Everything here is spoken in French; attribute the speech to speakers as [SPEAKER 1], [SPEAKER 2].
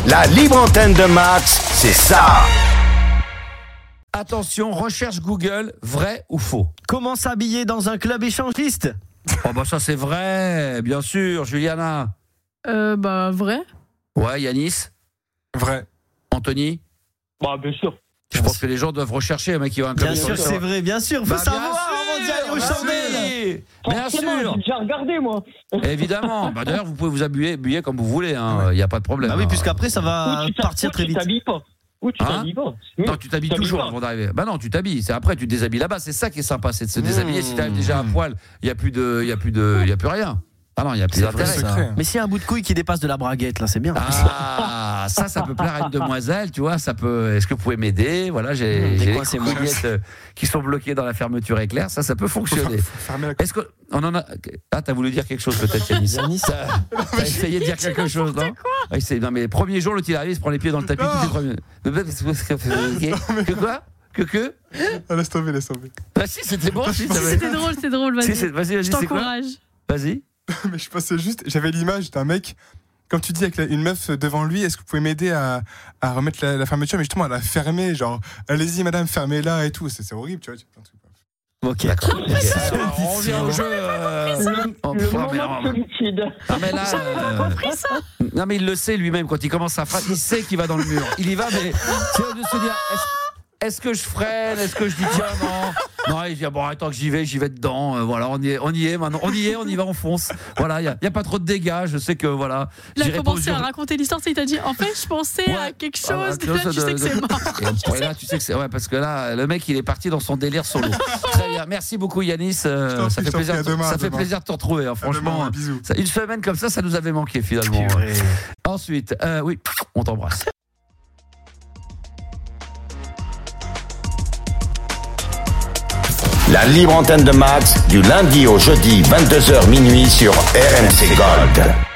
[SPEAKER 1] La libre antenne de Max, c'est ça.
[SPEAKER 2] Attention, recherche Google, vrai ou faux?
[SPEAKER 3] Comment s'habiller dans un club échangiste?
[SPEAKER 2] Oh bah ça c'est vrai, bien sûr. Juliana?
[SPEAKER 4] Vrai.
[SPEAKER 2] Ouais, Yanis?
[SPEAKER 5] Vrai.
[SPEAKER 2] Anthony?
[SPEAKER 6] Bah, bien sûr.
[SPEAKER 2] Je pense que les gens doivent rechercher un mec qui va à un club.
[SPEAKER 3] Bien sûr, c'est vrai, bien sûr. Faut
[SPEAKER 2] Bah,
[SPEAKER 3] savoir
[SPEAKER 2] bien
[SPEAKER 3] avant d'y aller aux
[SPEAKER 2] sûr,
[SPEAKER 3] chandelles.
[SPEAKER 2] Bien
[SPEAKER 6] Forcément,
[SPEAKER 2] sûr.
[SPEAKER 6] j'ai déjà regardé, moi.
[SPEAKER 2] Évidemment. Bah, d'ailleurs, vous pouvez vous habiller comme vous voulez. Il n'y a pas de problème.
[SPEAKER 3] Bah oui, puisqu'après, ça va partir très vite.
[SPEAKER 6] Tu t'habilles pas. Ou tu t'habilles pas.
[SPEAKER 2] Non, tu t'habilles toujours avant d'arriver. Bah non, tu t'habilles. C'est après, tu te déshabilles là-bas. C'est ça qui est sympa, c'est de se déshabiller. Si tu arrives déjà à poil, il y a plus rien. Ah non, il n'y a plus d'intérêt.
[SPEAKER 3] Mais s'il y a un bout de couille qui dépasse de la braguette, là, c'est bien.
[SPEAKER 2] Ah, ça peut plaire à une demoiselle, tu vois. Ça peut. Est-ce que vous pouvez m'aider? Voilà, j'ai des couillettes qui sont bloquées dans la fermeture éclair. Ça peut fonctionner. Est-ce que on en a? Ah, t'as voulu dire quelque chose peut-être, Yanis? T'as essayé de dire quelque chose, non? Non, mais le premier jour, l'autre il arrive, il se prend les pieds dans le tapis. Que quoi? Que
[SPEAKER 5] Laisse tomber.
[SPEAKER 2] Bah si, c'était bon.
[SPEAKER 4] C'était drôle, vas-y.
[SPEAKER 2] Vas-y,
[SPEAKER 4] Je t'encourage.
[SPEAKER 2] Vas-y.
[SPEAKER 5] Mais je pensais juste, j'avais l'image d'un mec, comme tu dis, avec une meuf devant lui. Est-ce que vous pouvez m'aider à remettre la fermeture, mais justement à la fermer, genre allez-y madame, fermez-la et tout. C'est horrible, tu vois.
[SPEAKER 3] Ok.
[SPEAKER 2] D'accord. On revient au jeu.
[SPEAKER 6] Le moment de solitude.
[SPEAKER 2] Ah mais là,
[SPEAKER 4] J'avais pas compris ça.
[SPEAKER 2] Non mais il le sait lui-même quand il commence sa phrase, il sait qu'il va dans le mur. Il y va, mais c'est de se dire est-ce que je freine, est-ce que je dis tiens non, il dit bon attends que j'y vais dedans. Voilà, on y est maintenant, on y va, on fonce. Voilà, il y a pas trop de dégâts. Je sais que voilà.
[SPEAKER 4] Il a commencé à raconter l'histoire, il t'a dit en fait je pensais à quelque chose. Là, tu sais que c'est mort.
[SPEAKER 2] Et là tu sais que c'est parce que là le mec il est parti dans son délire solo. Très bien, merci beaucoup Yanis. Ça fait plaisir de te retrouver. Franchement, une semaine comme ça nous avait manqué finalement. Ensuite, oui, on t'embrasse.
[SPEAKER 1] La libre antenne de Max, du lundi au jeudi, 22h minuit sur RMC Gold.